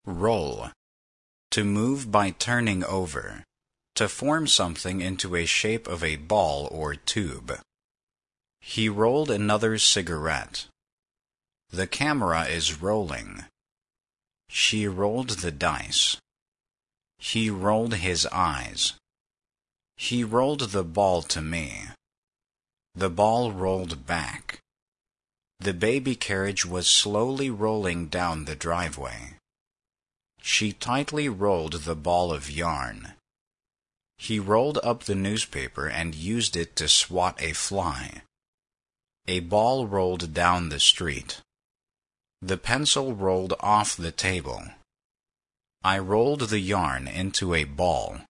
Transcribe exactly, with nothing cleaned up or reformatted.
Roll. To move by turning over. To form something into a shape of a ball or tube. He rolled another cigarette. The camera is rolling. She rolled the dice. He rolled his eyes. He rolled the ball to me. The ball rolled back. The baby carriage was slowly rolling down the driveway. She tightly rolled the ball of yarn. He rolled up the newspaper and used it to swat a fly. A ball rolled down the street. The pencil rolled off the table. I rolled the yarn into a ball.